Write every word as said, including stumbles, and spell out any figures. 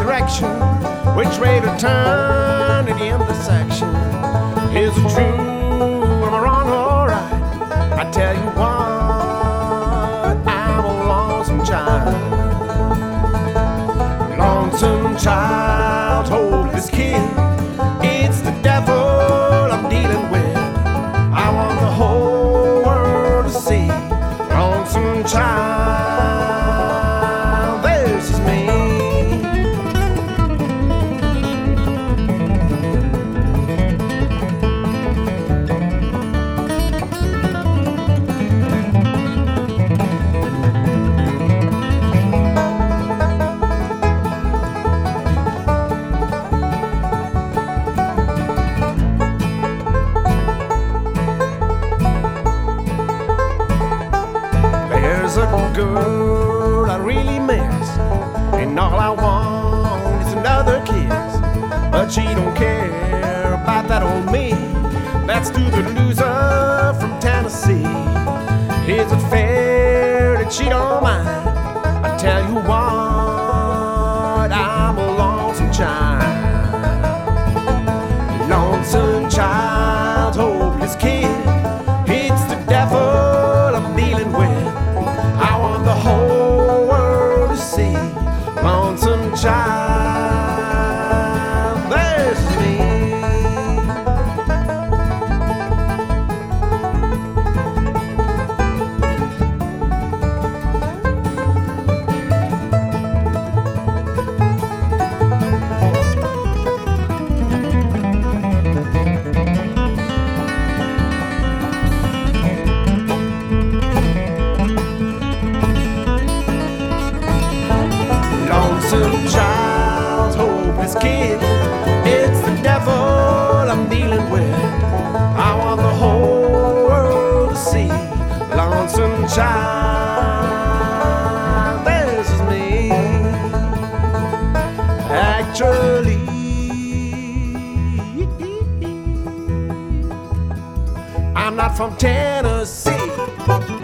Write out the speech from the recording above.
direction, which way to turn at the intersection. Is it true? Am I wrong or right? I tell you what, I'm a lonesome child. Lonesome child, hopeless kid. It's the devil I'm dealing with. I want the whole world to see. Lonesome child, this is me. There's a girl I really miss, and all I want is another kiss. But she don't care about that old me. That's to the loser from Tennessee. Is it fair that she don't mind? I tell you what, I'm a lonesome child. Lonesome child, hopeless kid. It's the devil I'm dealing with. I want the whole world to see. Lonesome child, there's me. Lonesome child, hopeless kid. It's the devil I'm dealing with. I want the whole world to see. Lonesome child, this is me. Actually, I'm not from Tennessee.